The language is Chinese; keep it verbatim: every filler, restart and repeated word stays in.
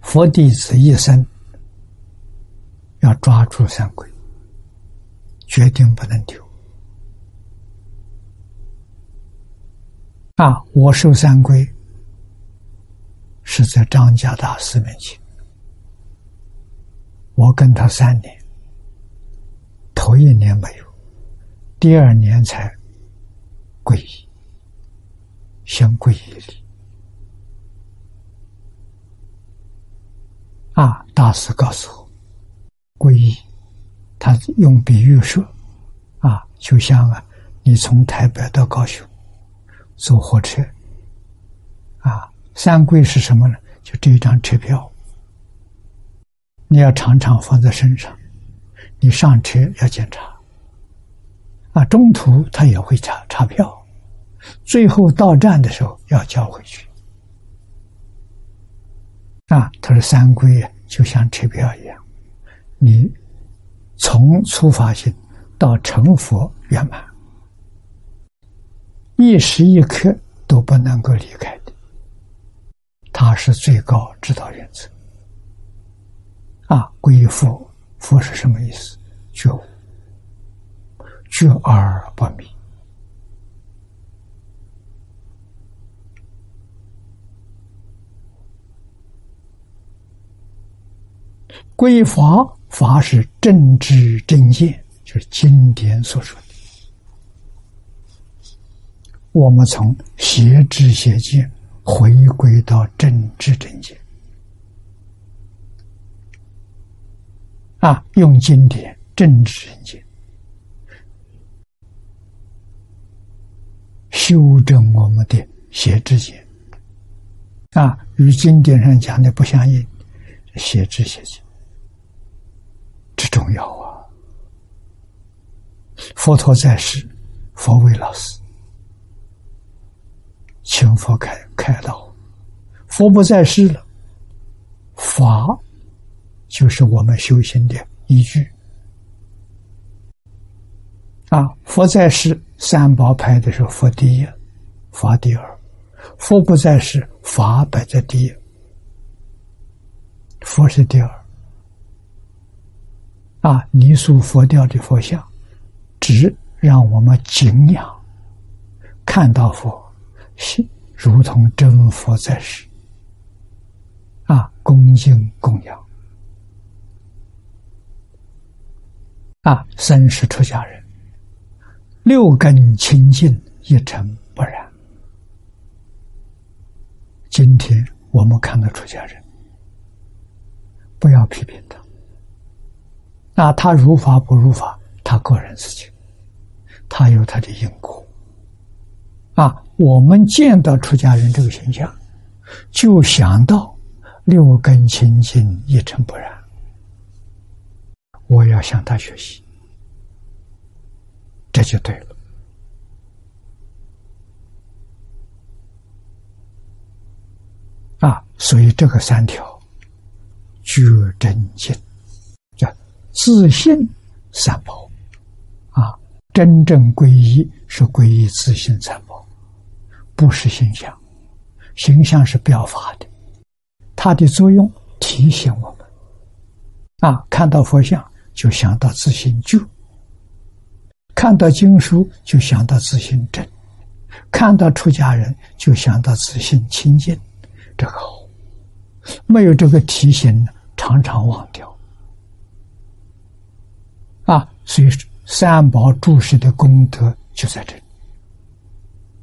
佛弟子一生要抓住三皈，决定不能丢。啊，我受三皈是在张家大师面前，我跟他三年，头一年没有，第二年才皈依，先皈依礼。啊，大师告诉我，皈依，他用比喻说，啊，就像啊，你从台北到高雄坐火车，啊，三皈是什么呢？就这一张车票，你要常常放在身上，你上车要检查，啊，中途他也会查查票，最后到站的时候要交回去。啊，他说三皈就像车票一样，你从初发心到成佛圆满，一时一刻都不能够离开的，它是最高指导原则。啊，皈依佛，佛是什么意思？觉悟，觉而不迷。皈依法，法是正知正见，就是经典所说的。我们从邪知邪见回归到正知正见，啊，用经典正知正见修正我们的邪知见，啊，与经典上讲的不相应，邪知邪见。这重要啊！佛陀在世，佛为老师，请佛开开导；佛不在世了，法就是我们修行的依据。啊，佛在世，三宝排的时候，佛第一，法第二；佛不在世，法摆在第一，佛是第二。啊，泥塑佛雕的佛像，只让我们敬仰，看到佛，如同真佛在世。啊，恭敬供养。啊，僧是出家人，六根清净，一尘不染。今天我们看到出家人，不要批评他。那他如法不如法，他个人事情，他有他的因果。啊，我们见到出家人这个形象，就想到六根清净，一尘不染。我要向他学习，这就对了。啊，所以这个三条，觉真净。自信三宝，啊，真正皈依是皈依自信三宝，不是形象。形象是表法的，它的作用提醒我们，啊，看到佛像就想到自信就，看到经书就想到自信正，看到出家人就想到自信清净，这个好。没有这个提醒，常常忘掉。啊，所以三宝注释的功德就在这里。